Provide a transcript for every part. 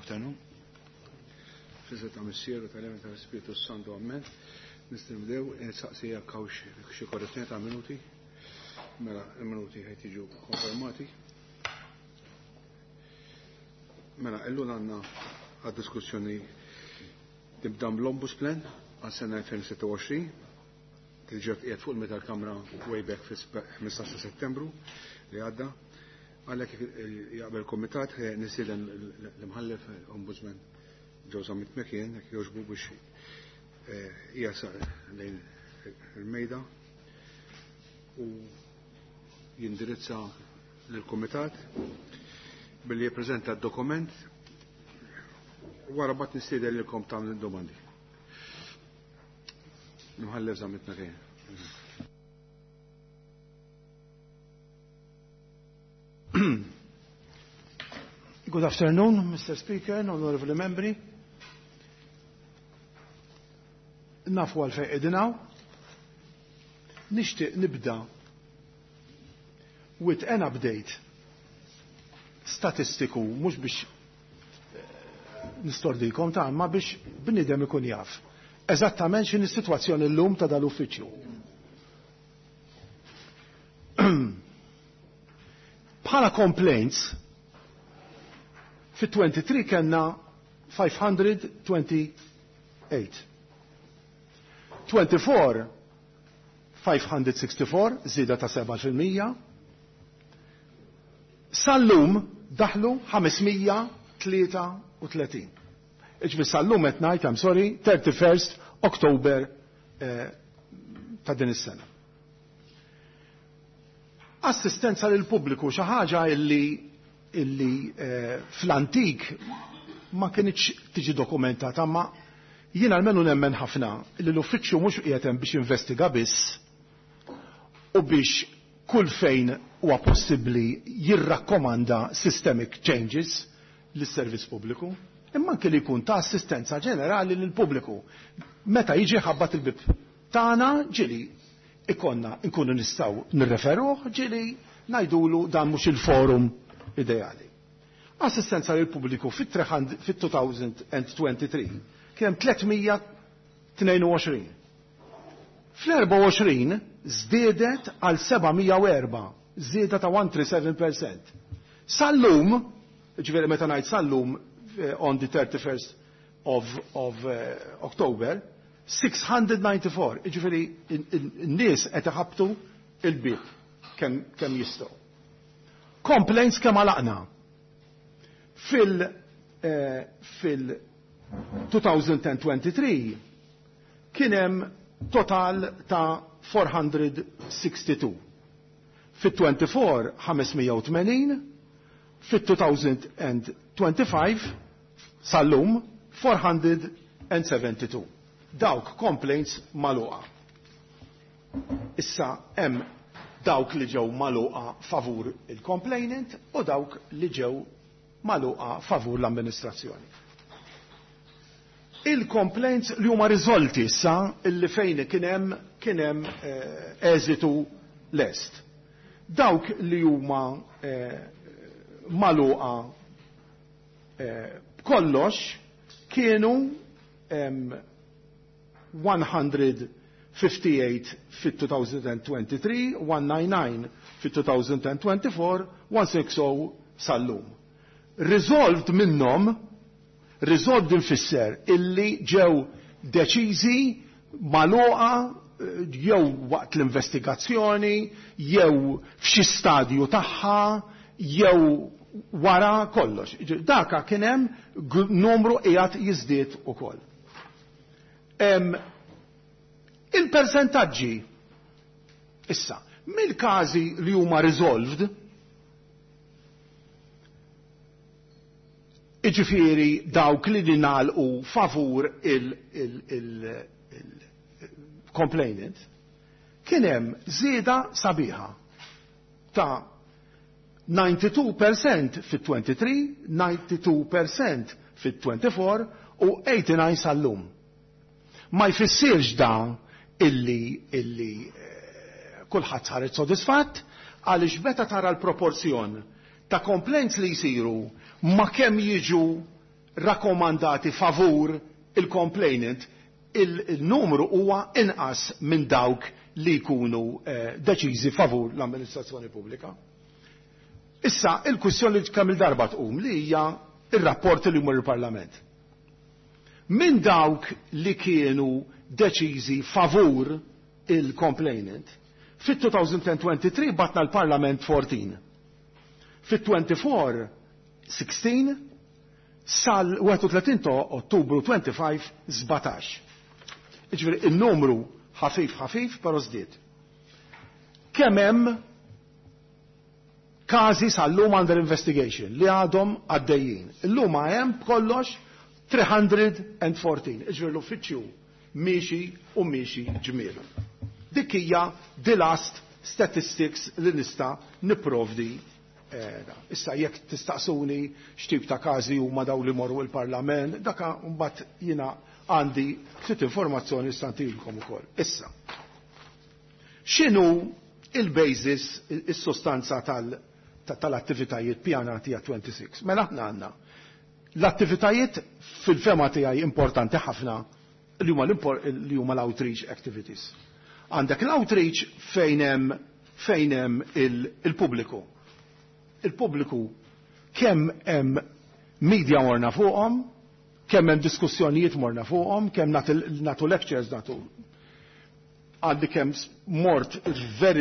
afternoon. Fizet ta' missieru tal-Emen tal-Spiritu Santu Amen. Nistibdew, saqsija kawx xi korrezzjoni ta' minuti. Mela, il-minuti ħajt jiġu konfermati. Mela, illum għandna għad-diskussjoni tibda bl-Ombudsman għas-sena 2026. Tiġġed qiegħed fuq il-meta l-Kamra way back fi-15 Settembru li għadda. Għalhekk jaqbel il-Kumitat nisieden l-imħallef Ombudsman Joseph McMahon jekk jogħġbu biex jasal lejn il-mejda u jindirizza lill-Kumitat billi jippreżenta d-dokument wara bat nistieden lilkom tagħmlu d-domandi. Imħallef Joseph McMahon. Good afternoon, Mr. Speaker, honorable membri. Nafu għal-fej edinaw. Nishtiq nibda with an update statistiku, mux biex nistordilkom ta' ma biex bnidem ikun jaf. Eżattament xin is-sitwazzjoni l-lum ta' dal-uffiċċju. Bħala complaints, fit-23 kellna 528. 24 564, żieda ta' 7%. Sal-lum daħlu 533. Iġbi sal-lum qed ngħid, I'm sorry, 31 Oktober ta' din is-sena. Assistenza lil pubbliku xi ħaġa illi fl-antik ma kienx tiġi dokumentata, ma jiena almenu nemmen ħafna li l-uffiċċju mhux qiegħed hemm biex investiga biss u biex kull fejn huwa possibbli jirrakkomanda systemic changes lis-servizz pubbliku, imma anke li jkun ta' assistenza ġenerali lil pubbliku. Meta jiġi ħabbat il-bib tagħna ġieli ikonna nkunu nistgħu nirreferuh ġieli ngħidulu dan mhux il-forum ideali. Assistenza lil pubbliku fit-2023 kien 322. Fl-24 żdiedet għal 704, żieda ta' 137%. Sal-lum, ġifieri meta ngħid sal-lum on the 31st of October, 694, ġifieri n-nies qed iħabbtu il-bib kemm jistgħu. Complaints kemm għalaqna. Fil-2023 kien hemm total ta' 462. Fit-24 580, fit-2025 sal-lum 472. Dawk complaints maluqa. Issa hemm dawk li ġew maluqa favur il-complainant u dawk li ġew maluqa favur l-amministrazzjoni. Il-complaints li huma riżolti issa illi fejn kien hemm eżitu lest. Dawk li huma maluqa kollox kienu 158 fit-2023, 199 fit-2024, 160 sal-lum. Resolved minnhom, resolved infisser illi ġew deċiżi magħluqa jew waqt l-investigazzjoni, jew f'xi stadju tagħha, jew wara kollox. Daka kien hemm numru qiegħed jiżdied ukoll. Il-persentaġġi issa mill-każi li huma resolved, iġifieri dawk li nagħlqu favur il-complainant, kien hemm żieda sabiħa ta' 92% fit-23, 92% fit-24 u 89 sal-lum. Ma jfissirx da illi kulħadd ħareġ sodisfatt għaliex meta tara l-proporzjon ta' complaints li jsiru ma kemm jiġu rakkomandati favur il-complainant, il-numru huwa inqas minn dawk li jkunu deċiżi favur l-amministrazzjoni pubblika. Issa, il-kwistjoni li kemm il-darba tqum li hija ir-rapport li jmur il-Parlament. Minn dawk li kienu deċiżi favur il-complainant, fit-2023 batna l-Parlament 14. Fit-24 16 sal-31 ta' Ottubru 25 17. Iġifieri il-numru ħafif però żdied. Kemm hemm każi sal-lum under investigation li għadhom għaddejjin. Illum hemm kollox 314. Iġifieri l-uffiċċju miexi ġmiel. Dik hija the last statistics li nista' nipprovdi. Issa jekk tistaqsuni x'tip ta' każi huma daw li morru il-Parlament, daka mbagħad jiena għandi ftit informazzjoni stantilkom ukoll. Issa. X'inhu il-basis, is-sostanza tal-attivitajiet pjanati għat 26? Mela aħna għandna l-attivitajiet fil-fema tiegħi importanti ħafna li huma l-outreach activities. Għandek l-outreach fejn hemm il-pubbliku. Il-pubbliku kemm hemm media morna fuqhom, kemm hemm diskussjonijiet morna fuqhom, kemm nagħtu lectures nagħtu. Għandi kemm mort very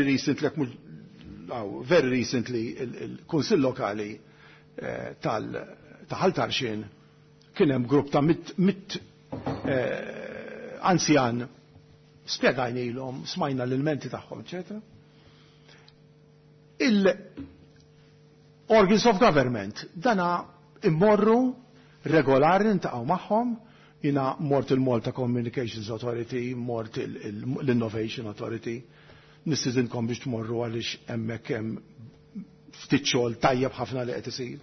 recently il-Kunsill Lokali ta' Ħaltarxin kien hemm grupp ta' mit anzjan spjegajnilhom, smajna l-ilmenti tagħhom, eċetera. Organs of government, dana immorru regolari ntaqgħu magħhom, jiena mort il-Malta Communications Authority, mort l-Innovation Authority, nistidinkom biex tmorru għaliex hemmhekk hemm ftit xogħol tajjeb ħafna li qed isir.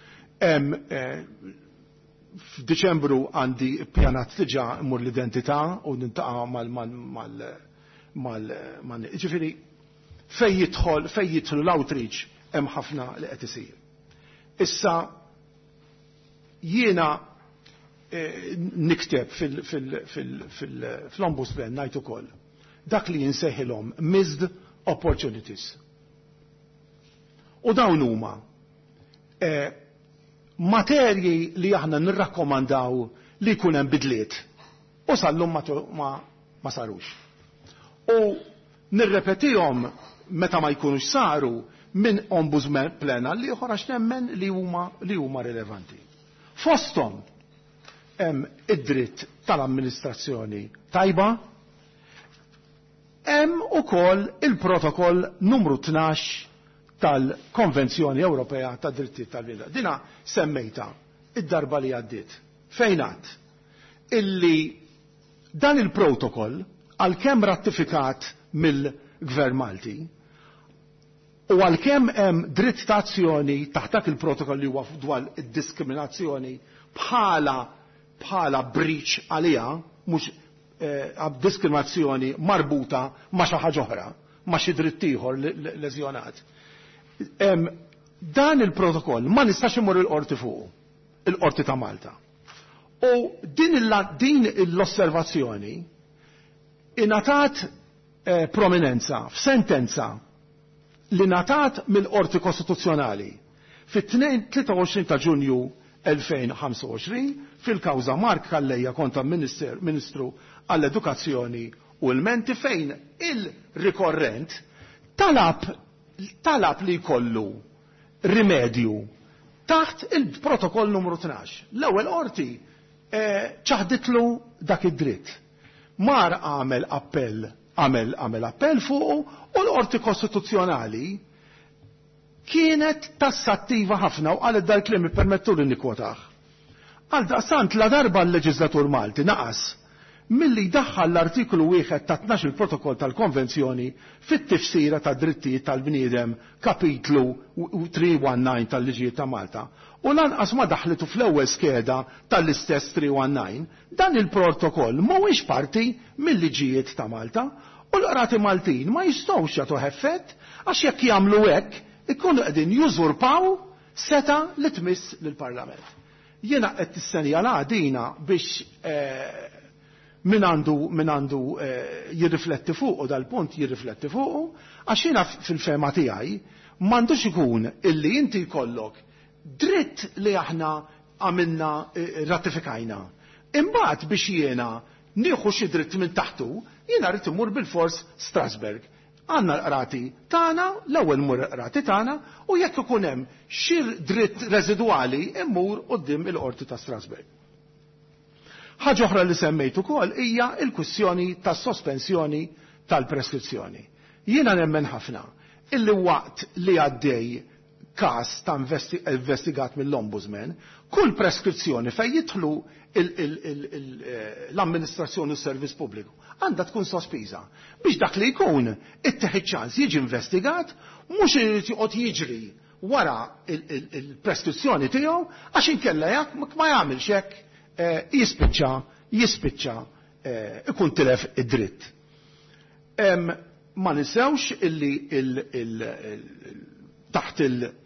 F'Diċembru għandi ppjanat diġà immur l-identità u nintaqa' ġifieri fejn jidħlu l-outreach hemm ħafna li qed isir. Issa jiena nikteb fil-Ombudsman ngħid ukoll dak li jinseħilhom missed opportunities. U dawn huma materji li aħna nirrakkomandaw li jkun hemm bidliet u sal-lum ma sarux. U nirrepetihom meta ma jkunux saru minn ombudsman plena li uħrax nemmen li huma rilevanti. Fosthom hemm id-dritt tal-amministrazzjoni tajba, hemm ukoll il-protokoll numru 12 tal-Konvenzjoni Ewropea tad-Drittijiet tal-Bniedem. Dina semmejta id-darba li għaddiet. Fejn għadd illi dan il-protokoll għalkemm ratifikat mill-Gvern Malti u għalkemm hemm dritt ta' azzjoni taħt dak il-protokoll li huwa dwar id-diskriminazzjoni bħala breach għaliha, mhux diskriminazzjoni marbuta ma' xi ħaġa oħra, ma' xi dritt ieħor leżjonat. Dan il-protokoll ma nistax imur il-qorti fuq, il-qorti ta' Malta. U din l-osservazzjoni ingħatat prominenza f'sentenza li ngħatat mill-Qorti Kostituzzjonali fit-23 ta' Ġunju 2025 fil-kawża Mark Kallejja kontra Ministru għall-Edukazzjoni u l-Menti fejn il-rikorrent talab li jkollu rimedju taħt il-protokoll numru 12. L-ewwel qorti ċaħditlu dak id-dritt. Mar għamel appell fuq u l-Qorti Kostituzzjonali kienet tassattiva ħafna u qalet dal-kliem ippermettu li nikwotaħ. Għal daqsant la darba l-Leġislatur Malti naqas milli daħħal l-artiklu 1 ta' 12 il-protokoll tal-Konvenzjoni fit-tifsira ta' drittijiet tal-bniedem kapitlu 319 tal-Liġijiet ta' Malta. U lanqas ma daħlitu fl-ewwel skeda tal-istess 319, dan il-protokoll mhuwiex parti mill-liġijiet ta' Malta u l-qrati Maltin ma jistgħux jagħtu effett għax jekk jagħmlu hekk ikunu qegħdin jużurpaw seta li tmiss lill-Parlament. jiena qed tistenija dina biex min għandu jirrifletti fuq u dal-punt jirrifletti fuq, għax jiena fil-fema tiegħi m'għandux ikun illi inti jkollok dritt li aħna għamilna ratifikajna. Imbagħad biex jiena nieħu xi dritt minn taħtu, jiena rrid imur bil-fors Strasberg. Għandna l-qrati tagħna, l-ewwel mur l-qrati tagħna u jekk ikun hemm xi dritt residwali immur quddiem il-Qorti ta' Strasberg. Ħaġa oħra li semmejt ukoll hija l-kwistjoni tas-sospensjoni tal-preskrizzjoni. Jiena nemmen ħafna illi waqt li għaddej każ ta' investigat mill-Ombudsman, kull preskrizzjoni fejn jidħlu l-amministrazzjoni u s-servizz pubbliku għandha tkun sospiża biex dak li jkun ittieħed ċans jiġi investigat mhux irid joqgħod jiġri wara il-preskrizzjoni tiegħu għax inkella jekk ma jagħmilx hekk jispiċċa ikun tilef id-dritt. Ma ninsewx illi taħt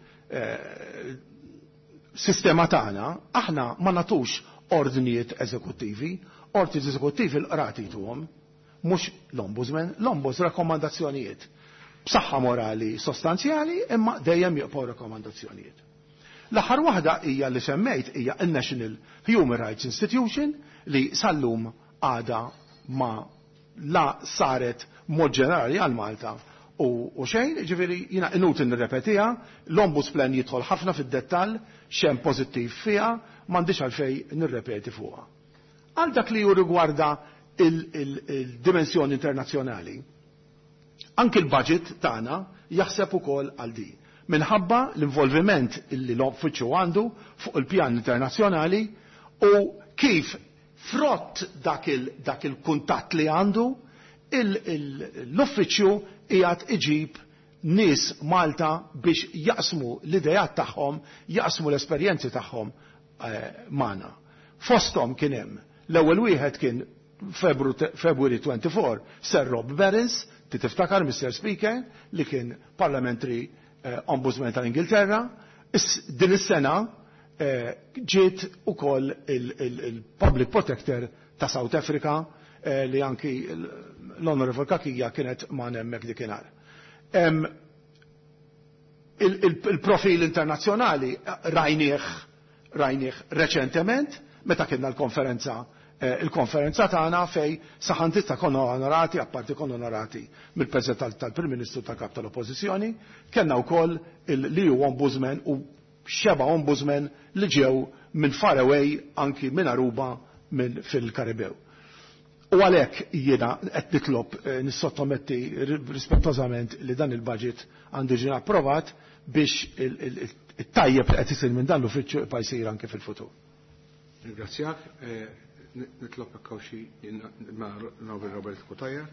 sistema tagħna aħna ma nagħtux ordnijiet eżekuttivi, ordnijiet eżekuttivi l-qrati tuhom, mhux l-Ombudsman, l-Ombuds rakkomandazzjonijiet b'saħħa morali sostanzjali imma dejjem joqgħu rakkomandazzjonijiet. L-aħħar waħda hija li semmejt hija n-National Human Rights Institution li sallum għada ma la saret mod ġenerali għal Malta u xejn, ġifieri jiena inut nirrepetiha, l-Ombudsman jidħol ħafna fid-dettall xemm pożittiv fiha, m'għandix għalfejn nirrepeti fuqha. Għal dak li rigwarda il-dimensjoni internazzjonali, anke l-budget tagħna jaħseb ukoll għal di. Minħabba l-involviment li l-uffiċċju għandu fuq il-pjan internazzjonali u kif frott dak il-kuntatt li għandu l-uffiċċju qiegħed iġib nies Malta biex jaqsmu l-idejat tagħhom, jaqsmu l-esperjenzi tagħhom magħna. Fosthom kien hemm l-ewwel wieħed kien February 24 Sir Rob Berens, tiftakar Mr. Speaker, li kien Parliamentary Ombudsman tal-Ingilterra. Din is-sena ġiet ukoll il-Public Protector ta' South Africa li anki l-Honorable Kakija kienet ma' hemmhekk dikinhar. Il-profil internazzjonali rajnieh reċentement meta kienna il-konferenza tagħna fej saħantista konna onorati, apparti konna onorati mill-President tal-Prim Ministru tal-Kap tal-Oppożizzjoni, kellna wkoll il-Liu Ombudsman u xeba Ombudsman li ġew minn far away anki minn Aruba fil-Karibew. U għalhekk jiena qed nitlob nissottometti rispettożament li dan il-budget għandu ġie approvat biex it-tajjeb li qed isir minn dan l-uffiċċju jibqa' jsir anke fil-futur. Ringrazzjak. Nitlob kawxi ma' Robert Kutajja.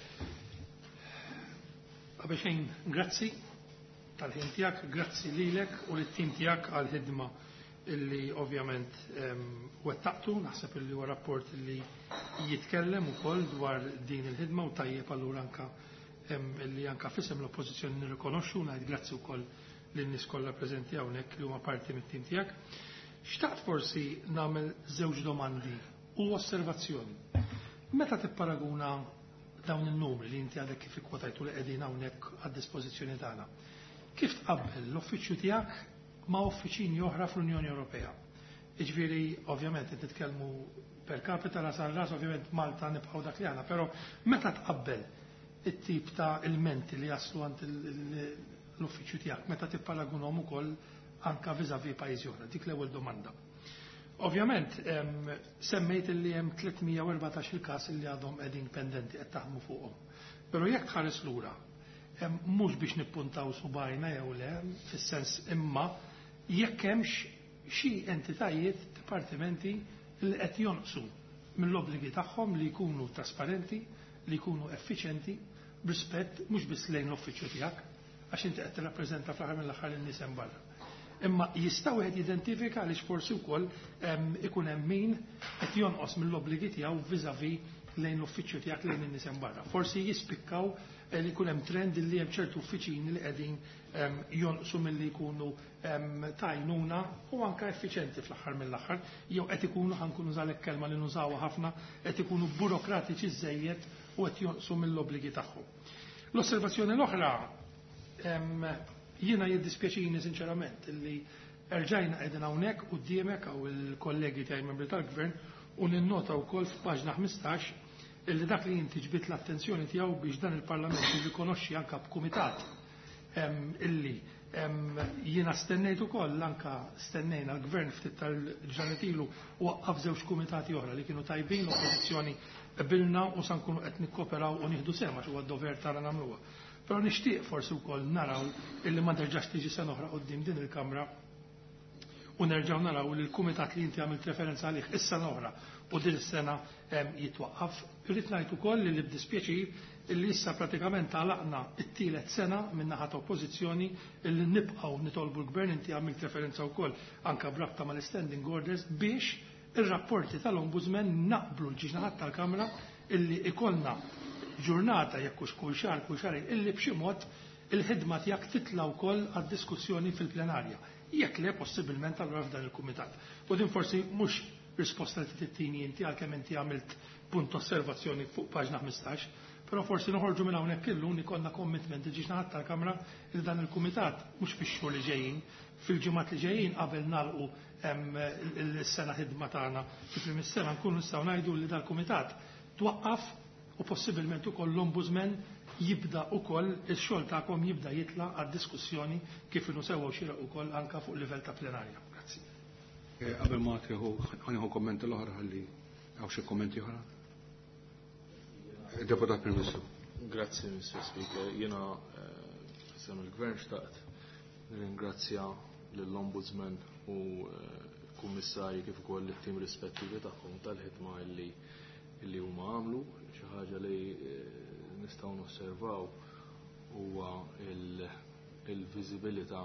Għabexejn, grazzi tal-ħin tiegħek, grazzi lilek u lit-tim tiegħek għal-ħidma illi ovvjament wettaqtu, naħseb illi huwa rapport illi jitkellem ukoll dwar din il-ħidma u tajjeb allura anka illi anka fisem l-oppożizzjoni nirrikonoxxu ngħid grazzi wkoll lin-nies kollha preżenti hawnhekk li huma parti mit-tim tiegħek. Xtaqt forsi nagħmel żewġ domandi u osservazzjoni. Meta tipparaguna dawn in-numri li inti għadek kif ikkwotajtu li qegħdin hawnhekk għad-dispożizzjoni tagħna, kif tqabbel l-uffiċċju tiegħek ma' uffiċini oħra fl-Unjoni Ewropea? Jiġifieri ovvjament qed nitkellmu per capita ras għal ras, ovvjament Malta nibqgħu dak li għandna, però meta tqabbel it-tip ta' ilmenti li jaslu għand l-uffiċċju tiegħek, meta tipparagunhom ukoll anka vis-à-vis pajjiżi oħra, dik l-ewwel domanda. Ovvjament, semmejt li hemm 314 il-każ li għadhom qegħdin pendenti qed taħdmu fuqhom. Però jekk tħares lura, mhux biex nippuntaw subajna jew le, fis-sens imma jekk hemmx xi entitajiet, dipartimenti li qed jonqsu mill-obbligi tagħhom li jkunu trasparenti, li jkunu effiċjenti, b'rispett mhux biss lejn l-uffiċċju tiegħek, għax inti qed tirrappreżenta fl-aħħar mill-aħħar in-nies hemm barra. Imma jistgħu wieħed jidentifika għaliex forsi wkoll ikun hemm min qed jonqos mill-obbligi tiegħu viżavi lejn l-uffiċċju tiegħek lejn in-nies hemm barra. Forsi jispikkaw li jkun hemm trend li hemm ċertu uffiċini li qegħdin jonqsu milli jkunu tajnuna u anke effiċjenti fl-aħħar mill-aħħar, jew qed ikunu ħankunu żalek kelma li nużawha ħafna qed ikunu burokratiċi żejjed u qed jonqsu mill-obbligi tagħhom. L-osservazzjoni l-oħra jiena jiddispjaċini sinċerament li erġajna qegħdin hawnhekk quddiemek hawn il-kollegi tiegħi membri tal-Gvern u ninnota wkoll f'paġna 15 illi dak li inti ġbit l-attenzjoni tiegħu biex dan il-Parlament jirrikonoxxi anke b'kumitat illi jiena stennejt ukoll anke stennejna l-Gvern ftit tal-ġranet ilu waqqaf żewġ kumitati oħra li kienu tajbin l-oppożizzjoni bilna u sa nkunu qed nikkoperaw u nieħdu sema huwa d-dover tagħna nagħmluha. Però nixtieq forsi wkoll naraw illi ma terġax tiġi sena oħra quddiem din il-Kamra u nerġgħu naraw li l-kumitat li inti għamilt referenza għalih is-sena oħra u din is-sena jitwaqqaf. Irrid ngħid ukoll li b'dispjaċir illi issa pratikament għalaqna t-tielet sena minn naħa ta' oppożizzjoni illi nibqgħu nitolbu l-Gvern inti għamilt referenza wkoll anke brabta mal-standing orders biex ir-rapporti tal-Ombudsman naqblu l-ġiġnaħat tal-Kamra illi ikollna ġurnata jekk hux kull xahar illi b'xi mod il-ħidma tiegħek titla' wkoll għad-diskussjoni fil-plenarja. Jekk le possibilment allura f'dan il-kumitat. U din forsi mhux risposta li tittini inti għalkemm inti għamilt punt osservazzjoni fuq paġna 15, però forsi noħorġu minn hawnhekk illum ikollna commitment ġiġnaħat tal-Kamra li dan il-kumitat mhux fix-xhur li ġejjin, fil-ġimgħat li ġejjin qabel nagħlqu il-sena ħidma tagħna fil-prim is-sena nkunu nistgħu ngħidu li dal-kumitat twaqqaf u possibilment ukoll l-Ombudsman jibda ukoll ix-xogħol tagħkom jibda jitla' għad-diskussjoni kif inhu sewwa xieraq ukoll anke fuq livell ta' plenarja. Grazzi. Qabel ma tieħu kommenti l-oħra ħalli hawn xi kommenti oħra. Deputat Prim Ministru. Grazzi, Mr. Speaker. Jiena sem il-Gvern xtaqt nirringrazzja lill-Ombudsman u kummissarji kif ukoll it-tim rispettivi tagħhom tal-ħidma illi huma għamlu. Xi ħaġa li nistgħu nosservaw huwa il-viżibilità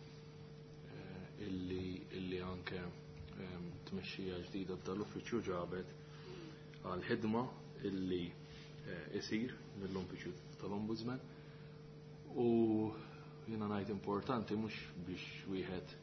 illi anke tmexxija ġdida tal-uffiċċju ġabet għal ħidma illi isir mill-uffiċċju tal-Ombudsman u jiena ngħid importanti mhux biex wieħed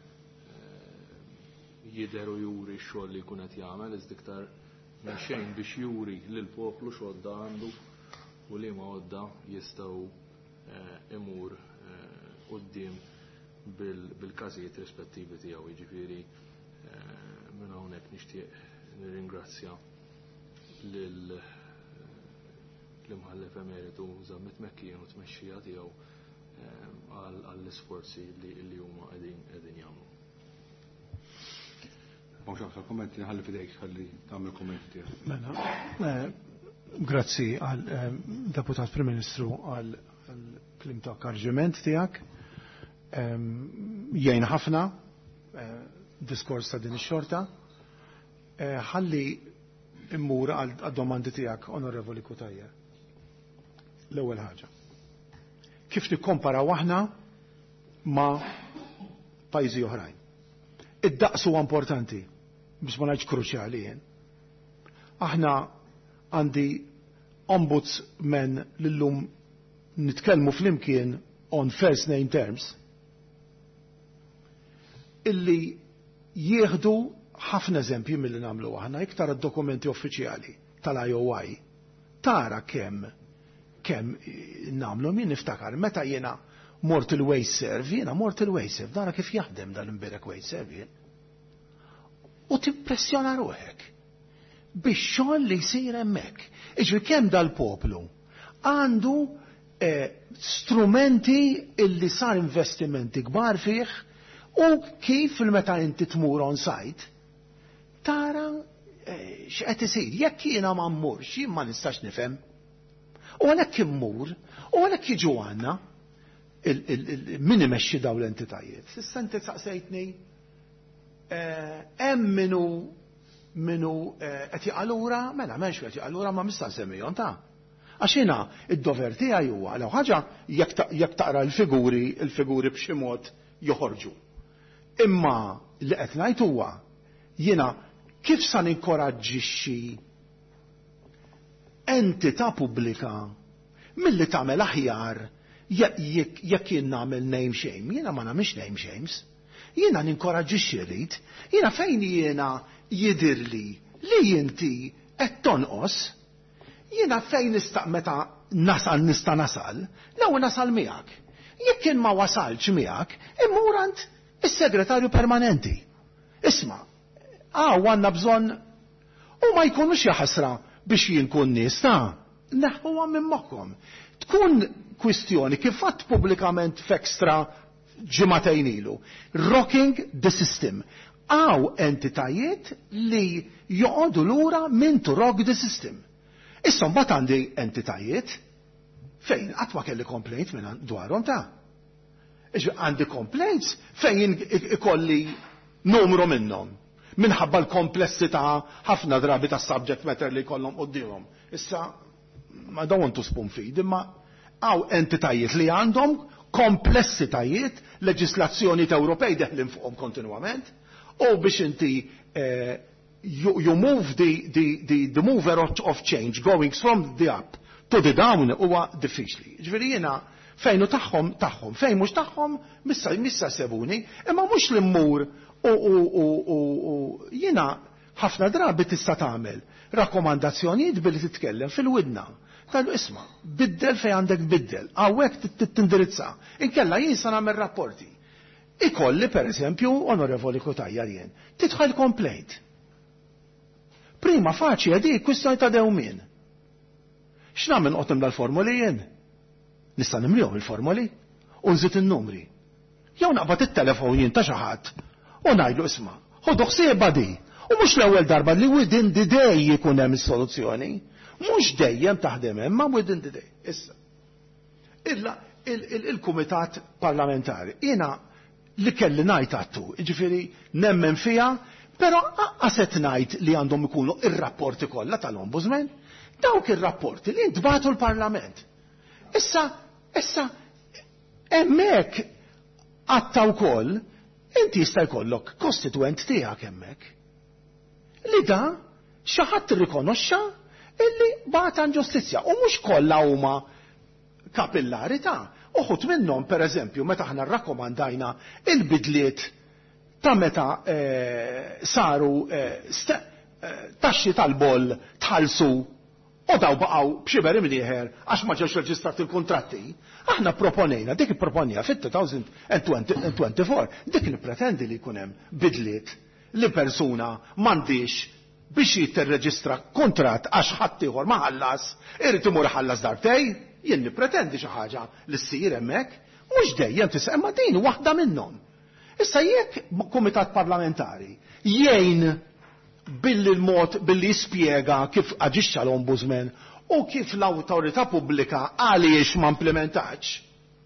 jidher u juri x-xogħol li jkun qed jagħmel iżda iktar minn xejn biex juri lill-poplu x'għodda għandu u liema għodda jistgħu imur quddiem bil-każijiet rispettivi tiegħu. Jiġifieri minn hawnhekk nixtieq nirringrazzja l-imħallef emeritu Żammit Mekkien u tmexxija tiegħu għall-isforzi li huma qegħdin jagħmlu. Mawx aktar kommenti ħalli fidejk ħalli tagħmel kommenti tiegħek. Mela, grazzi għal Deputat Prim Ministru għal klim ta' akkarġiment tiegħek. Jgħin ħafna diskors ta' din ix-xorta. Ħalli immur għad-domandi tiegħek, Onorevoli Kutajjer. L-ewwel ħaġa. Kif nikkomparaw aħna ma' pajjiżi oħrajn? Id-daqs huwa importanti biex ma ngħidx kruċjali jien. Aħna għandi ombudsman lillum nitkellmu flimkien on first name terms illi jieħdu ħafna eżempji milli nagħmlu aħna iktar id-dokumenti uffiċjali tal-IOI. Tara kemm nagħmlu min niftakar meta jiena mort il-Waste Serve, jiena mort il-Waste Serve, dara kif jaħdem dan imbirek Waste Serve jien. U tippressjona ruħek biex xogħol li jsir hemmhekk. Iġri kemm dal-poplu għandu strumenti illi sar investimenti kbar fih u kif il-meta inti tmur on site tara x'qed isir. Jekk jiena ma mmurx jien ma nistax nifhem. U għalhekk immur, u għalhekk jiġu għandna min imexxi dawn l-entitajiet. Issa inti saqsejtni hemm minnu qed jaqalura, mela m'hemmx qed jaqalura ma mista' nsemmihom ta'. Għax jiena id-dover tiegħi huwa law ħaġa jekk taqra l-figuri b'xi mod joħorġu. Imma li qed ngħid huwa jiena kif sa ninkoraġġixxi entità pubblika milli tagħmel aħjar jekk jien nagħmel name shame. Jiena ma nagħmilx name shames. Jiena ninkoraġġixxi rid. Jiena fejn jiena jidirli li inti qed tonqos, jiena fejn meta nasal nista' nasal, l-ewwel nasal miegħek. Jekk kien ma wasalx miegħek, immur għand is-segretarju permanenti. Isma' għandna bżonn u ma jkunux jaħasra biex jien kun nies neħħuha minn moħħhom. Tkun kwistjoni kif fatt pubblikament f'Extra ġimagħtejn ilu. Rocking the system. Għaw entitajiet li joqogħdu lura minn to rock the system. Issa mbagħad għandi entitajiet fejn qatt ma kelli complaint minn dwarhom għandi complaints fejn ikolli numru minnhom minħabba l-komplessità ħafna drabi tas subject matter li jkollhom qudiemhom. Issa ma don't want to spoon feed, imma għaw entitajiet li għandhom komplessitajiet, leġislazzjoni Ewropej deħlin fuqhom kontinwament, u biex inti you move the mover of change going from the up to the down huwa diffiċli. Ġifieri jiena fejn hu tagħhom, fejn mhux tagħhom missa sebuni, imma mhux li mmur u jiena ħafna drabi tista' tagħmel rakkomandazzjonijiet billi titkellem fil-widna. Tal isma, biddel fej għandek biddel, għawek t-tindirizza, inkella jien sa nagħmel rapporti. Ikolli per eżempju, onorevoli Kutajjar jien, titħal complaint. Prima faċli għadi, kwistjoni ta' dewmien. X'nagħmel noqgħod dal-formuli jien? Nista' nimlihom il-formuli u nżid in-numri. Jew naqbad it-telefon jien ta' xi ħadd u ngħidlu isma' ħodu ħsiebha di. U mhux l-ewwel darba li within the day jkun hemm is-soluzzjoni. Mhux dejjem taħdem hemm ma within the day. Issa. Il-Kumitat Parlamentari. Jiena li kelli ngħid għattu, jiġifieri nemmen fiha, però qaset ngħid li għandhom ikunu ir-rapporti kollha tal-Ombudsman, dawk ir-rapporti li ntbagħtu l-Parlament. Issa hemmhekk għatta wkoll inti jista' jkollok kostituent tiegħek hemmhekk. Li da xi ħadd irrikonoxxa illi bagħat ġustizzja u mhux kollha huma kapillari uħut minnhom pereżempju meta aħna rrakkomandajna il-bidliet ta' meta saru taxxi tal-boll tħallsu u daw baqgħu b'xiber imnieħer għax ma ġewx reġistrati l-kuntratti. Aħna proponejna dik ipproponija fit-2024 dik nippretendi li jkun hemm bidliet li persuna m'għandix biex jitterreġistra kontratt għax ħadd ieħor ma ħallas, irid imur ħallas darbtej, jien nippretendi xi ħaġa li ssir hemmhekk, mhux dejjem tisqa' imma din waħda minnhom. Issa jekk kumitat parlamentari jgħin billi jispjega kif aġixxa l-Ombudsman u kif l-awtorità pubblika għaliex ma implementax.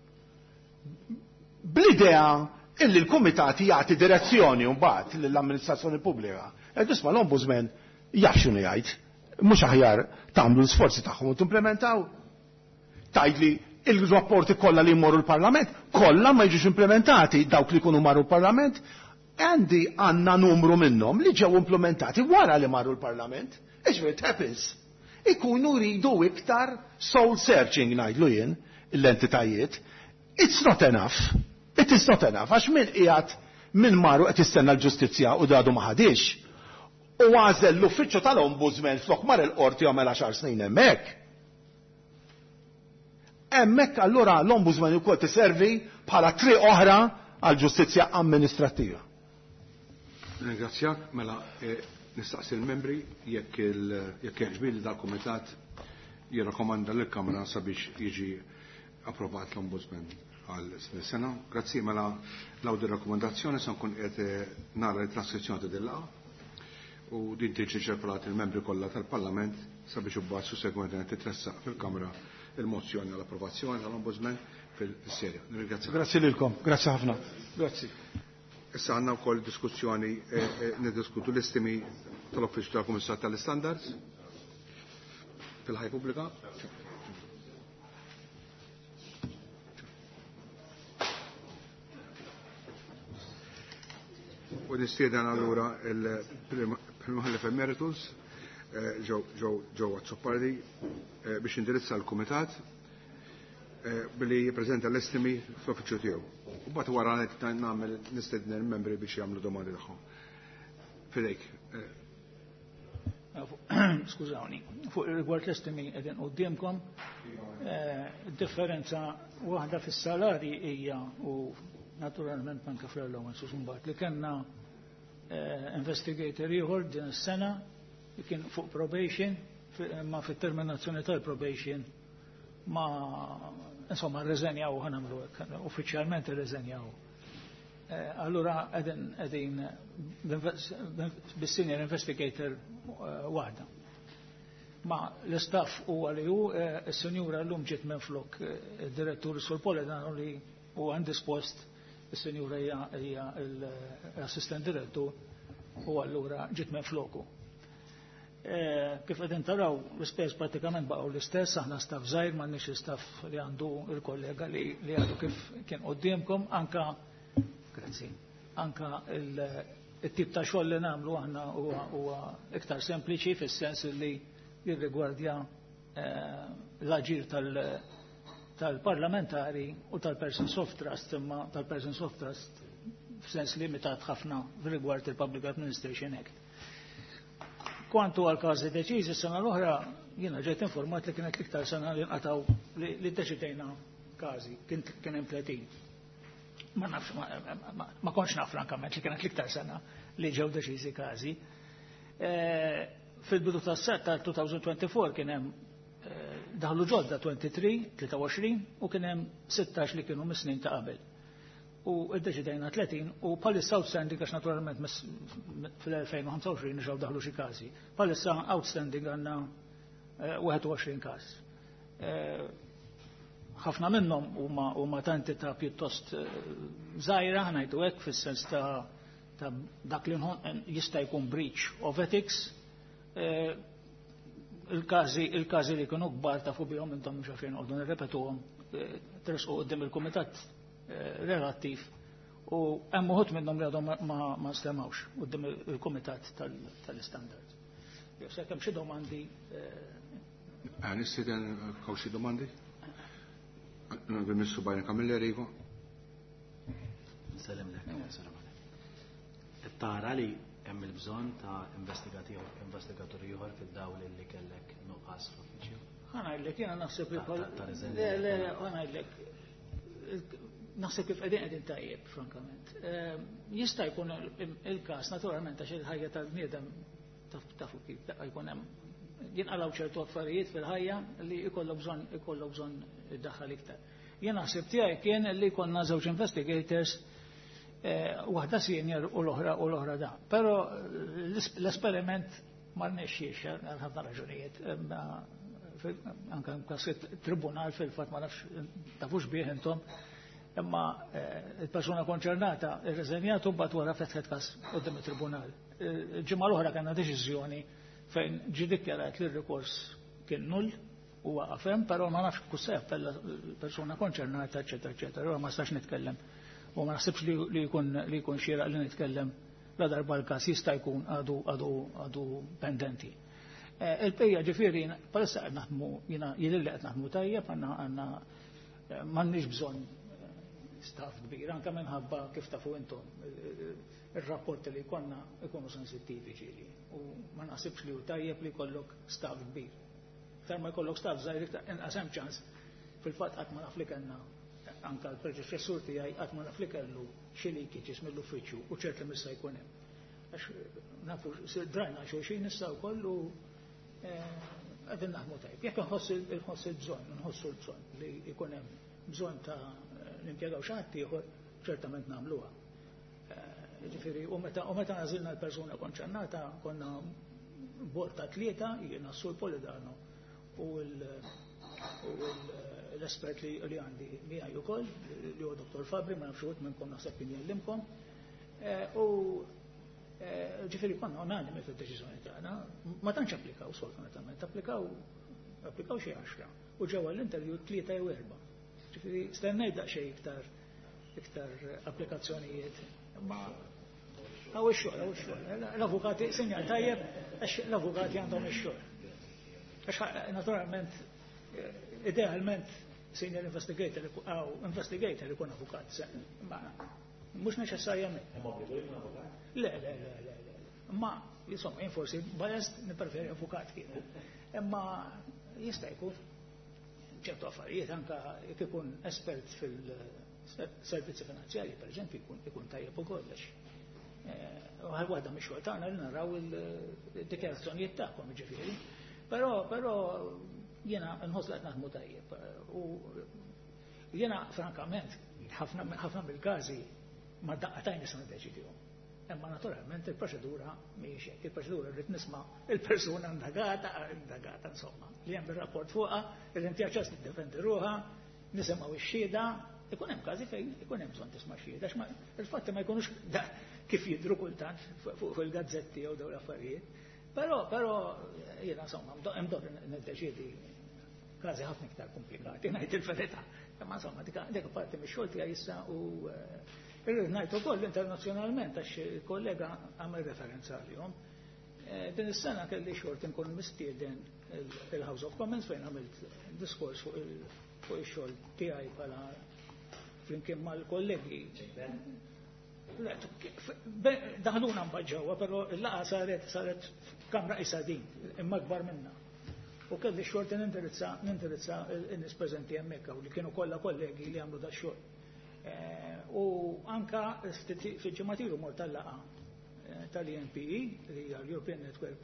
Bl-idea illi l-kumitat jagħti direzzjoni mbagħad lill-amministrazzjoni pubblika. Isma' l-Ombudsman jaf x'inhu jgħid, mhux aħjar tagħmlu l-sforzi tagħhom u timplementaw. Tgħidli il-rapporti kollha li jmorru l-Parlament kollha ma jiġux implementati dawk li jkunu marru l-Parlament. Għandna numru minnhom li ġew implementati wara li marru l-Parlament. It happens. Ikunu ridu iktar soul searching ngħidlu jien l-entitajiet. It's not enough. It is not enough. Għax min qiegħed min marru qed jistenna l-ġustizzja u dadu ma ħadix. U għażel l-uffiċċju tal-Ombudsman flok mar il-qorti jagħmel 10 snin hemmhekk. Hemmhekk allura l-Ombudsman ukoll tiservi bħala triq oħra għal ġustizzja amministrattiva. Ringrazzjak, mela nistaqsi l-membri jekk jaġbili dal-Kumitat jirrakkomanda lill-Kamra sabiex jiġi approvat l-Ombudsman għal sena. Grazzi, mela l-għawdi rakkomandazzjoni se nkun qed nara l-transkrizzjoni ta' dil-laqgħa u din tiġi ċirkolat il-membri kollha tal-Parlament sabiex ibbagħad sussegwenti titressaq fil-Kamra il-mozzjoni għall-approvazzjoni tal-Ombudsman fil-serja. Ringrazzjak. Grazzi lilkom, grazzi ħafna. Grazzi. Issa għandna wkoll diskussjoni niddiskutu l-istimi tal-Uffiċċju tal-Kummissar tal-Istandards fil-ħajja pubblika. U nistieden allura il-Prim Ħallef Emeritus ġewwa Zoppardi biex indirizza l-Kumitat billi jippreżenta l-estimi fl-uffiċċju tiegħu. U bagħad wara nagħmel nistedna l-membri biex jagħmlu domandi tagħhom. Fidejk. Skużawni, fuq rigward l-estimi qegħdin qudiemkom, differenza waħda fis-salari hija u naturalment manka fl-allowances mbagħad li kellna investigator ieħor din is-sena li kien fuq probation ma fit-terminazzjoni tal-probation ma insomma rreżenjaw ħanamlu hekk uffiċjalment irreżenjaw. Allura qegħdin bis-senior investigator waħda. Ma l-istaff huwa li hu is-senjura llum ġiet minflok id-direttur Sur Poledano li huwa indispost, is-senjura hija l-assistent direttur u allura ġiet minfloku. Kif qegħdin taraw l-ispejjeż prattikament baqgħu l-istess, aħna staff żgħir m'għandniex istaff li għandu il-kollega li għadu kif kien qudiemkom anka il-tip ta' xogħol li nagħmlu aħna huwa iktar sempliċi fis-sens li jirrigwardja l-aġir tal-parlamentari u tal-persons of trust, imma tal-persons of trust f'sens limitat ħafna rigward il-Public Administration Act. Kwantu għal-każi deċiżi s-sena l-oħra jiena ġejt informat li kienet l-iktar sena li nqataw li deċidejna każi, kien hemm 30. Ma kontx naf frankament li kienet l-iktar sena li ġew deċiżi każi. Fil-bidu tas-set tal-2024 kien hemm daħlu ġodda 23 u kien hemm 16 li kienu mis-snin ta' qabel. U id-deċidejna 30 u palissa outstanding għax naturalment fil-2025 nġaw daħlu xi każi. Palissa outstanding għandna 21 każ. Ħafna minnhom huma ta' entità pjuttost żgħira ngħidu hekk fis-sens ta' dak li jista' jkun breach of ethics. Il-każi li kienu kbar tafu bihom intom mhux għalfejn qogħdu nirrepetuhom tresqu quddiem il-kumitat relattiv u hemm uħud minnhom li għadhom ma stemawx quddiem il-kumitat tal-istandards. Jew se kemm xi domandi. Nistiden kaw xi domandi? Missu Bajn Kamilleri Iva. Salam lek. Tara li hemm il-bżonn ta' investigatur ieħor fid-dawl li kellek nuqqas fl-uffiċċju. Ħanajdlek jiena naħseb naħseb kif qegħdin tajjeb, frankament. Jista' jkun il-każ naturalment għax il-ħajja tal-bniedem tafu kif jkun hemm jinqalgħu ċertu affarijiet fil-ħajja li jkollok bżonn iddaħħal iktar. Jien naħseb tiegħi kien li jkollna żewġ investigators waħda senior u l-oħra da. Però l-esperiment ma rnexxiex għal ħafna raġunijiet. Anke tribunal fil-fatt ma nafx tafux bih intom. Imma il-persuna konċernata ir-reżenjat u mbagħad wara fetħet każ quddiem it-tribunal. Ġimgħa l-oħra kellna deċiżjoni fejn ġie dikjarat li r-rikors kien null u waqafhem, però ma nafx kussa jappella l-persuna konċernata, eċetera, eċetera. Ma stax nitkellem u ma naħsibx li jkun xieraq li nitkellem la darba l-każ jista' jkun għadu pendenti. Il-pejja ġifieri palissa qed naħdmu jiena jidhirli qed naħdmu tajjeb għandna m'għandniex bżonn staff kbir, anke minħabba kif tafu intom ir-rapporti li jkollna ikunu sensittivi ġieli u ma naħsibx li hu tajjeb li jkollok staff kbir. Iktar ma jkollok staff żgħir inqas hemm ċans fil-fatt qatt ma naf li kellna anke l-preċessur tiegħi qatt ma naf li kellu xi leakages mill-uffiċċju u ċert li missa jkun hemm. Għax nafu drajna xulxin issa wkoll u qegħdin naħdmu tajjeb. Jekk inħoss il-bżonn, nħossu l-bżonn li jkun hemm bżonn ta' nimpjegaw xi ħadd ieħor ċertament nagħmluha. Ġifieri u meta għażilna l-persuna konċernata konna bord ta' tlieta jiena Sur Poledano u l-espert li għandi miegħi wkoll li huwa Dr. Fabri ma nafx wieħed minnkom naħseb kien jellimkom. U ġifieri konna unanimi fid-deċiżjoni tagħna, ma tantx applikaw sfortunatament, applikaw xi 10 u ġewwa l-interview 3 jew 4. Ġifieri stennejt daqsxejn iktar applikazzjonijiet. Ma Għaw ix-xogħol. L-avukati, sinjal tajjeb, l-avukati għandhom ix-xogħol. Għax naturalment, idealment, senior investigator ikun avukat. Mhux neċessarjament. Le. Ma, insomma, jien forsi biased nippreferi avukat kieku. Imma jista' jkun ċertu affarijiet anke jekk ikun espert fil-servizzi finanzjarji, pereżempju, ikun tajjeb ukoll għax. Għal waħda mix-xogħol tagħna li naraw il-dikjarazzjonijiet tagħkom ġifieri. Però jiena nħoss qed naħdmu tajjeb. U jiena frankament ħafna mill-każi ma daqqatajn nisa niddeċidihom. Imma naturalment il-proċedura mhijiex hekk. Il-proċedura rrid nisma' il-persuna indagata insomma li hemm ir-rapport fuqha, il-intjaċċas tiddefendi ruħha, nisimgħu x-xhieda, ikun hemm każi fejn ikun hemm bżonn tisma' xhieda il-fatti ma jkunux kif jidhru kultant fuq il-gazzetti jew dawn l-affarijiet. Però jiena insomma hemm dor niddeċiedi każi ħafna iktar komplikati, ngħid il-verità. Imma insomma dik parti mix-xogħol tiegħi issa u irrid ngħid ukoll internazzjonalment għax il-kollega għamel referenza għalihom. Din is-sena kelli xogħol inkun mistieden il-House of Commons fejn għamilt diskors fuq ix-xogħol tiegħi bħala flimkien mal-kollegi. Daħluna mbaġġawha, però l-laqgħa saret kamra qisha din, imma kbar minnha. U kelli xogħol nindirizza n-nies preżenti hemmhekk u li kienu kollha kollegi li għamlu da xogħol. U anka fil-ġematilu mort tal-laqa tal-ENPE, li hija l-European Network,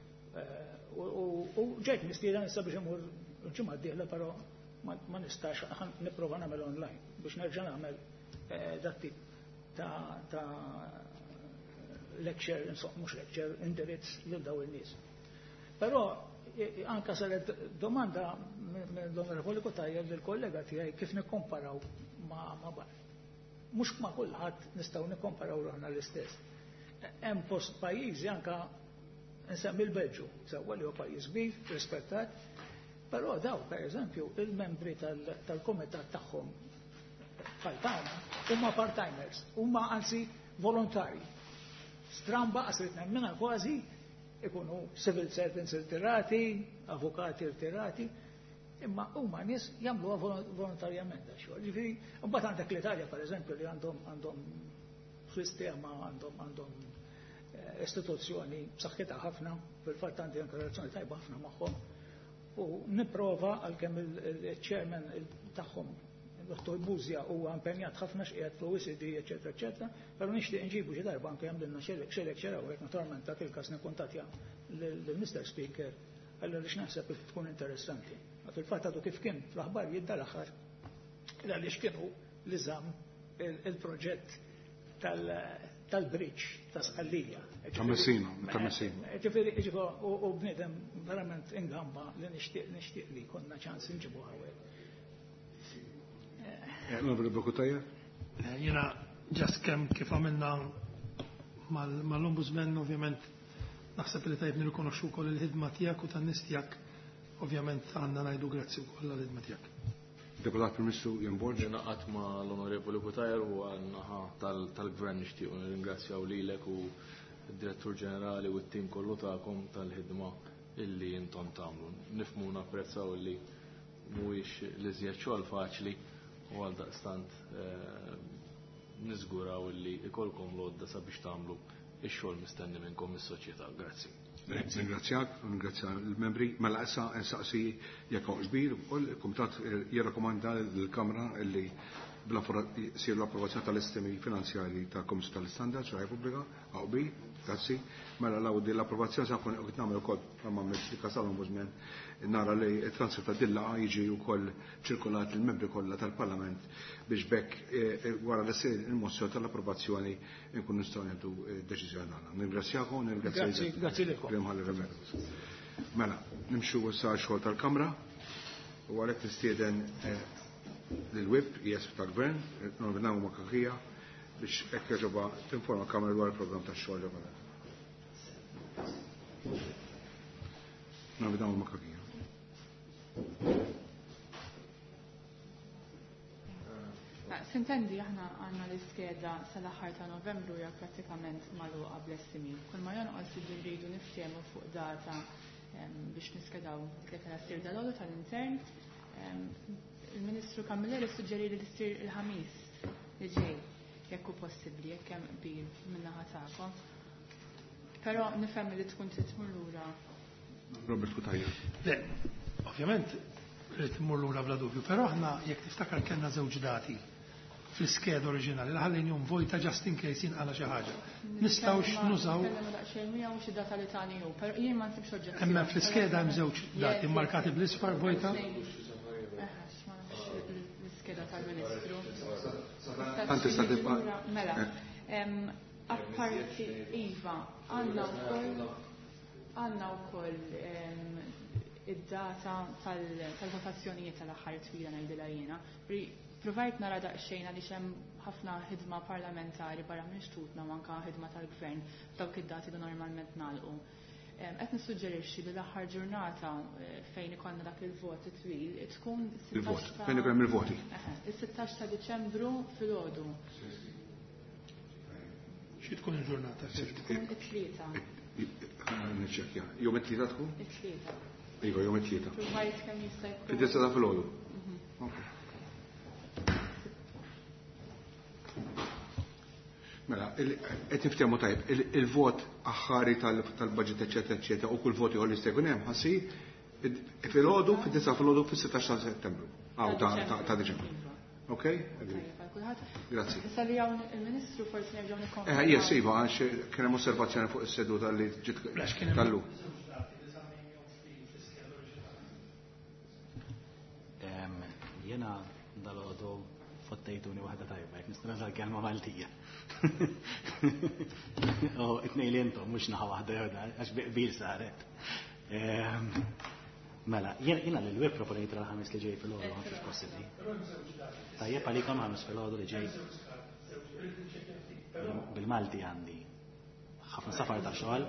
u ġejt mistieden issa biex imur ġimgħa d-dieħla, però ma nistax nipprova nagħmel online biex nerġa' nagħmel dat tip ta' lecture, insomma mhux lecture, indirizz lil daw in-nies. Però anka saret domanda mill-Onorevoli Kutajja lill-kollega tiegħi kif nikkomparaw ma' bar. Mhux ma' kulħadd nistgħu nikkomparaw ruħna l-istess. Hemm post pajjiżi anke nsemmi l-Belġu, sewwa li huwa pajjiż kbir, rispettat, però daw pereżempju il-membri tal-kumitat tagħhom bħal-tagħna huma part-timers, huma anzi volontari. Stramba qasrit nemmena kważi ikunu civil servants irtirati, avukati irtirati, imma huma nies jagħmluha volontarjament xogħol. Ġifieri, mbagħad għandek l-Italja pereżempju li għandhom sistema, għandhom istituzzjoni b'saħħitha ħafna, fil-fatt għandi anke relazzjoni tajba ħafna magħhom. U nipprova għalkemm il-chairman tagħhom Dr. Buzja huwa impenjat ħafna x'qiegħed fl-OECD, eċetera, eċetera, però nixtieq inġibu xi darba anke jagħmlilna xelek xerawek naturalment dak il-każ nikkuntattja lill-Mr. Speaker għallu li x'naħseb tkun interessanti. Fil-fatt għadu kif kien fl-aħbar jidda l-aħħar għaliex kienu li żamm il-proġett tal-bridge ta' Sqallija. Ta' Messina. Ġifieri u bniedem verament ingamba li nixtieq li konna ċans inġibu hawnhekk. Jena ġast kemm kif għamilna mal-Ombudsman ovvjament naħseb li tajb nirrikonoxxu wkoll il-ħidma tiegħek u tan-nies tiegħek ovvjament għandna ngħidu grazzi wkoll għall-ħidma tiegħek. Deputat Permissu Janborġ. Jena qatt ma l-Onorevoli Kutajer u għannaħa tal-Gvern nixtiequ nirringrazzjaw lilek u d-Direttur Ġenerali u t-tim kollu tagħkom tal-ħidma illi intom tagħmlu. Nifhmu napprezzaw illi mhuwiex li żjed xogħol faċli u għal daqstant niżguraw illi ikolkom lodda sabiex tagħmlu ix-xogħol mistenni minnkom is-soċjetà. Grazzi. Ringrazzjak, ringrazzja l-membri. Mela issa nsaqsi jekk hawn kbir, il-Kumitat jirrakkomanda lill-Kamra illi sir l-approvazzjoni tal-istemi finanzjari tal-Komissju tal-Istandard ċa Repubblika, għawbi, grazzi. Mela l-approvazzjoni sa' kun qed nagħmel ukoll ma' Mr. Ombudsman nara li t-transfer ta' dilla jiġi wkoll ċirkolat il-membri kollha tal-Parlament biex bekk wara li ssir il-mozzjoni tal-approvazzjoni nkun nistgħu nieħdu deċiżjoni tagħna. Ningrazzjakom, Grazzi lilkom. Mela, nimxu issa xogħol tal-Kamra u għalhekk nistieden l-WIP jesf tal-Gvern, n-għu makakija biex ekk ġoba tinforma Kamra dwar il-programm tax-xogħol ġoba. N-għu makakija. Sintendi aħna għandna l-iskeda sal-aħħar ta' Novembru hija prattikament magħluqa bl-estimi. Kull ma jonqos irridu niftehmu fuq data biex niskedaw dik li kien ssir dal-għodu tal-intern. Il-Ministru Camilleri suġġeri li ssir il-ħamis li ġej jekk hu possibbli jekk hemm qbil min-naħa tagħkom. Però nifhem li tkun trid tmur lura. Robert Kutajja. Le, ovvjament trid tmur lura bla dubju, però aħna jekk tiftakar kellna żewġ dati fl-iskeda oriġinali li ħallejnhom vojta just in case jinqala xi ħaġa. Nistgħux nużaw. Xi data li tani hu, però jien ma nsibx oġġett. Imma fl-iskeda hemm żewġ dati markati bl-isfar vojta. L-iskeda tal-Ministru. Mela, apparti Iva, għandna wkoll id-data tal-votazzjonijiet tal-aħħar twila ngħidilha jiena. Provajt nara daqsxejn għaliex hemm ħafna ħidma parlamentari barra minn xtutna manka ħidma tal-gvern dawk id-dati li normalment nagħlqu. Qed nissuġġerixxi li l-aħħar ġurnata fejn ikollna dak il-vot twil tkun il-vot. Fejn ikollna il-voti? Is-16 ta' Diċembru filgħodu. Xi tkun il-ġurnata? Tkun it-tlieta. Niċċekkja. Jum it-tlieta tkun? It-tlieta. Iva, jum it-tlieta. Provajt kemm jista' jkun. Fid-disa ta' filgħodu. Mela, qed niftehmu tajb, il-vot aħħari tal-budget eċetera u kull voti għolli jkun hemm ħassi filgħodu fid-9 filgħodu fis-16 ta' Settembru. Ta' Diċembru. Okej? Grazzi. Issa li hawn il-Ministru forsi nerġgħu nikkonferma. Yes, iva, għax kien hemm osservazzjoni fuq is-seduta li ġiet tal-lu. Jena dal-għodu fottejtuni waħda tajba, jek nistanza l-kelma Maltija. Itnej li jentom, mux naħa waħda joda, għax biqbil saret. Mela, jena l-web proponejt l-ħamis li ġej fil-ħodu għan fil possibli. Tajjeb għalikom ħamis fil-ħodu li ġej. Bil-Malti għandi. ħafna safar ta' xogħol.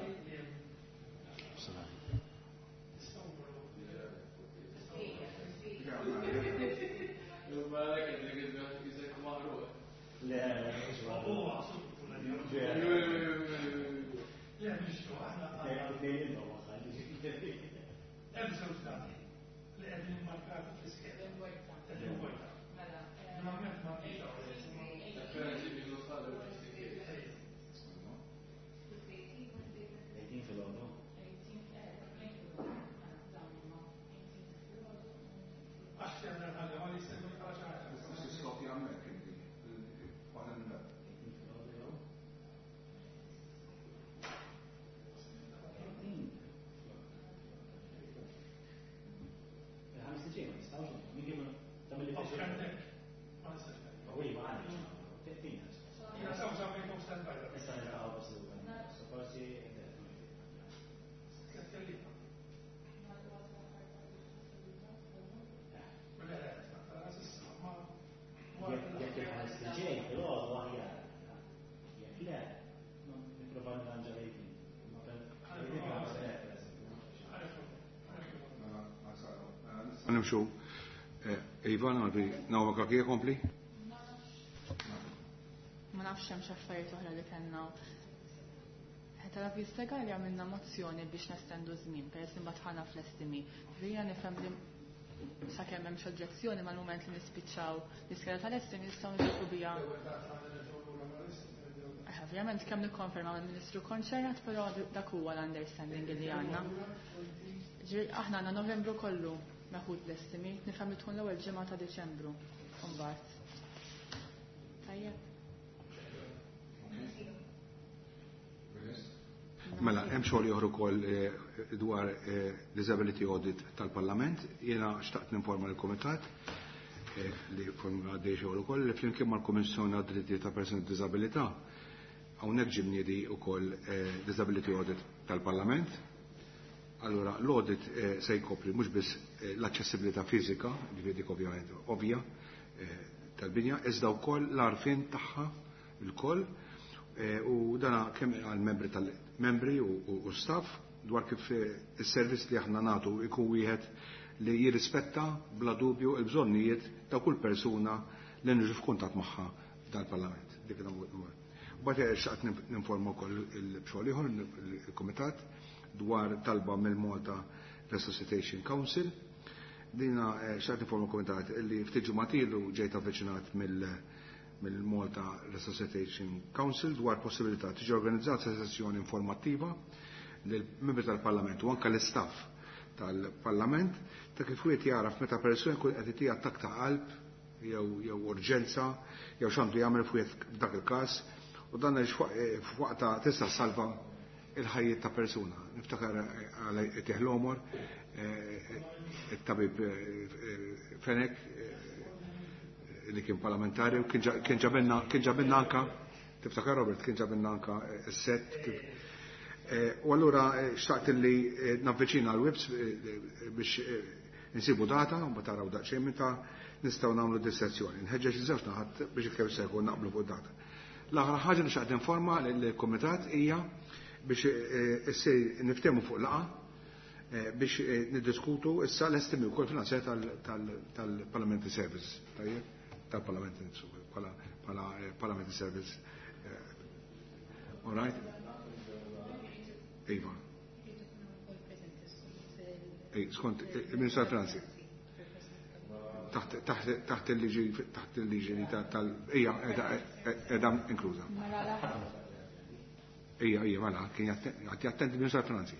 Nimxu, Ivan, għalbi, nawma kakija kompli? Ma nafx hemm x'affarijiet oħra li kellna. Ħeta la vista li għamilna mozzjoni biex nestendu żmien, peress li mbagħad ħana fl-estimi. Ġifieri nifhem li sakemm hemm oġġezzjoni mal-mument li nispiċċaw l-iskeda tal-estimi nistgħu nġibu biha. Ovvjament kemm nikkonferma mal-Ministru konċernat, però dak huwa l-understanding li għandna. Aħna għandna Novembru kollu naħud l-estimi, nifhem li tkun l-ewwel ġimgħa ta' Diċembru. Mbagħad. Tajjeb. Mela, hemm xogħol ieħor ukoll dwar disability audit tal-Parlament. Jiena xtaqt ninforma l-Kumitat li formula għaddej xogħol ukoll li flimkien mal-Kummissjoni għad-Diritti ta' Persuni b'Diżabilità hawnhekk ġibniedi wkoll disability audit tal-Parlament. Allora, l-audit se jkopri mhux biss l-aċċessibilità fiżika, dik ovvjament ovvja tal-binja, iżda wkoll l-arfin tagħha il-koll u dana kemm għal-membri tal-membri u staff dwar kif is-servizz li aħna nagħtu ikun wieħed li jirrispetta bla dubju l-bżonnijiet ta' kull persuna li nirġu f'kuntatt magħha dal-Parlament. Bata xaqt ninforma wkoll il-xogħol ieħor il-Kumitat dwar talba mill-Malta Resuscitation Council. Dina xaqt ninforma l-Kumitat li ftit ġimgħat ġejt avviċinat mill-Malta Resuscitation Council dwar possibilità tiġi organizzata sessjoni informattiva lill-membri tal-Parlament u anke l-istaff tal-Parlament ta' kif wieħed jaraf meta persuna jkun qed itija attakk ta' qalb jew urġenza jew x'għandu jagħmel f'wieħed dak il-każ u dan f'waqta tista' salva il-ħajjiet ta' persuna. Niftakar għal Teħlomor it-tabib Fenek li kien parlamentari u kien ġabilna anka, tiftakar Robert, kien ġabilna anka s-set. U allura xtaqt li navviċina l-webs biex nsibu data, u bataraw daqxejn meta nistgħu nagħmlu dissezzjoni. Nħeġġeġ iż-żewġ naħat biex ikkemm se jkun naqblu fuq data. L-aħħar ħaġa li xaqt informa l-Kumitat hija biex issir niftehmu fuq laqa biex niddiskutu issa l-estimi wkoll finanzjar tal-Parliamentary Service. Tal-Parliamentary bħala Parliamentary Service. All right? Iva. Skont il-Ministru tal-Finanzi. Taħt il-liġi tal-ija edha inkluża. Ija, mela, kien jatti attenti il-Ministru tal-Finanzi.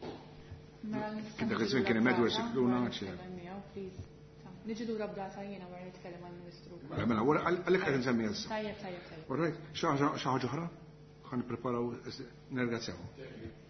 Dak iż-żmien kien imedwer sikluna. Niġi lura b'data jiena wara nitkellem għall-Ministru. Mela, għalhekk qed insemmi issa. Tajjeb. All right, xi ħaġa oħra? Ħan nippreparaw nergazzjaw.